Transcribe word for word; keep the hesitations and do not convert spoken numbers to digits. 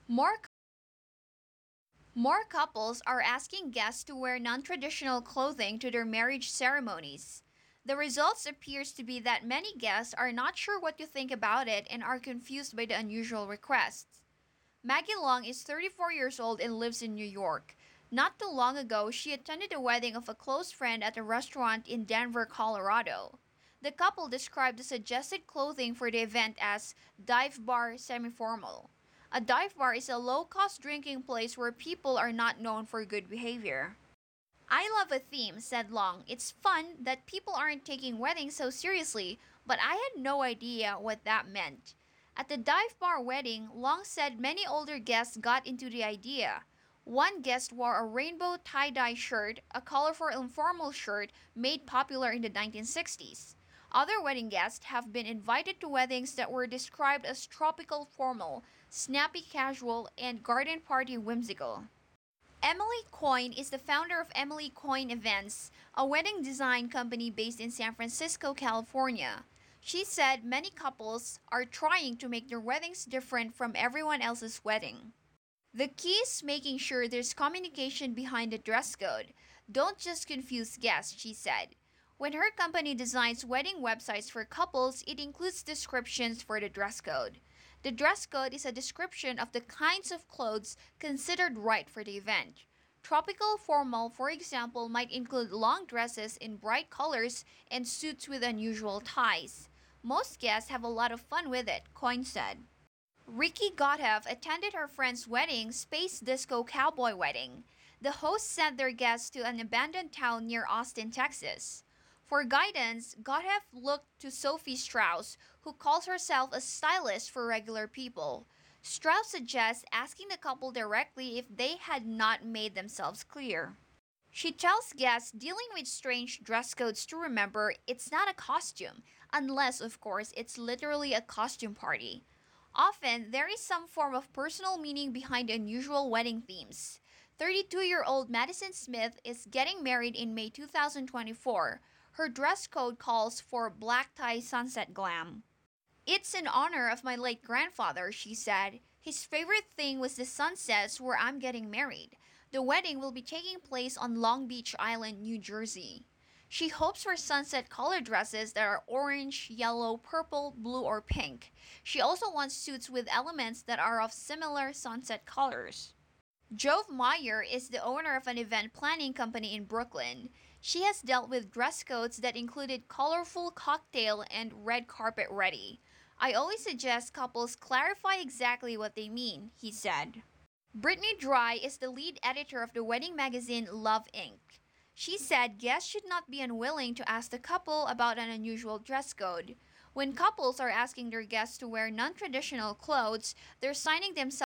More More couples are asking guests to wear non-traditional clothing to their marriage ceremonies. The results appears to be that many guests are not sure what to think about it and are confused by the unusual requests. Maggie Long is thirty-four years old and lives in New York. Not too long ago, she attended a wedding of a close friend at a restaurant in Denver, Colorado. The couple described the suggested clothing for the event as dive bar semi-formal. A dive bar is a low-cost drinking place where people are not known for good behavior. I love a theme, said Long. It's fun that people aren't taking weddings so seriously, but I had no idea what that meant. At the dive bar wedding, Long said many older guests got into the idea. One guest wore a rainbow tie dye shirt, a colorful informal shirt made popular in the nineteen sixties. Other wedding guests have been invited to weddings that were described as tropical formal, snappy casual, and garden party whimsical. Emily Coyne is the founder of Emily Coyne Events, a wedding design company based in San Francisco, California. She said many couples are trying to make their weddings different from everyone else's wedding. The key is making sure there's communication behind the dress code. Don't just confuse guests, she said. When her company designs wedding websites for couples, it includes descriptions for the dress code. The dress code is a description of the kinds of clothes considered right for the event. Tropical formal, for example, might include long dresses in bright colors and suits with unusual ties. Most guests have a lot of fun with it, Coyne said. Ricky Gottef attended her friend's wedding, Space Disco Cowboy Wedding. The hosts sent their guests to an abandoned town near Austin, Texas. For guidance, Gottef looked to Sophie Strauss, who calls herself a stylist for regular people. Strauss suggests asking the couple directly if they had not made themselves clear. She tells guests dealing with strange dress codes to remember it's not a costume, unless, of course, it's literally a costume party. Often, there is some form of personal meaning behind unusual wedding themes. thirty-two-year-old Madison Smith is getting married in May two thousand twenty-four. Her dress code calls for black tie sunset glam. It's in honor of my late grandfather, she said. His favorite thing was the sunsets where I'm getting married. The wedding will be taking place on Long Beach Island, New Jersey. She hopes for sunset color dresses that are orange, yellow, purple, blue, or pink. She also wants suits with elements that are of similar sunset colors. Jove Meyer is the owner of an event planning company in Brooklyn. She has dealt with dress codes that included colorful cocktail and red carpet ready. I always suggest couples clarify exactly what they mean, he said. Brittany Dry is the lead editor of the wedding magazine Love Inc. She said guests should not be unwilling to ask the couple about an unusual dress code. When couples are asking their guests to wear non traditional clothes, they're signing themselves